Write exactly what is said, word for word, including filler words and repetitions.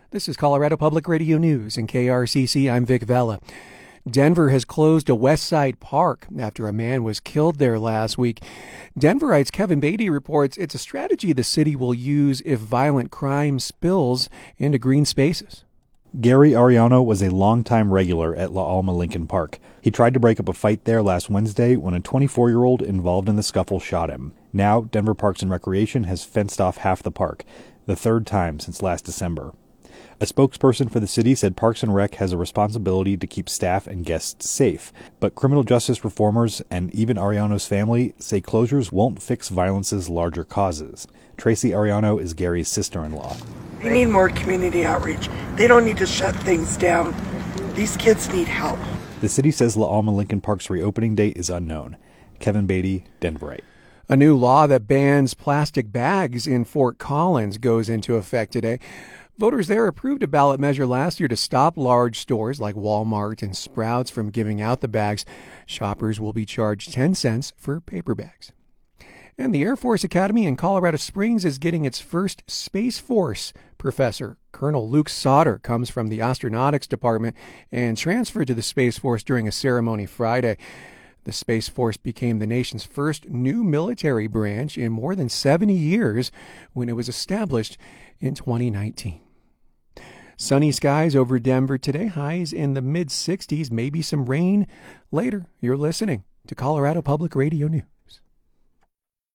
This is Colorado Public Radio News and K R C C. I'm Vic Vela. Denver has closed a West Side park after a man was killed there last week. Denverite's Kevin Beatty reports it's a strategy the city will use if violent crime spills into green spaces. Gary Ariano was a longtime regular at La Alma Lincoln Park. He tried to break up a fight there last Wednesday when a twenty-four-year-old involved in the scuffle shot him. Now, Denver Parks and Recreation has fenced off half the park, the third time since last December. A spokesperson for the city said Parks and Rec has a responsibility to keep staff and guests safe, but criminal justice reformers and even Ariano's family say closures won't fix violence's larger causes. Tracy Ariano is Gary's sister-in-law. They need more community outreach. They don't need to shut things down. These kids need help. The city says La Alma Lincoln Park's reopening date is unknown. Kevin Beatty, Denverite. A new law that bans plastic bags in Fort Collins goes into effect today. Voters there approved a ballot measure last year to stop large stores like Walmart and Sprouts from giving out the bags. Shoppers will be charged ten cents for paper bags. And the Air Force Academy in Colorado Springs is getting its first Space Force professor. Colonel Luke Sauter comes from the Astronautics Department and transferred to the Space Force during a ceremony Friday. The Space Force became the nation's first new military branch in more than seventy years when it was established in twenty nineteen. Sunny skies over Denver today, highs in the mid sixties, maybe some rain later. You're listening to Colorado Public Radio News.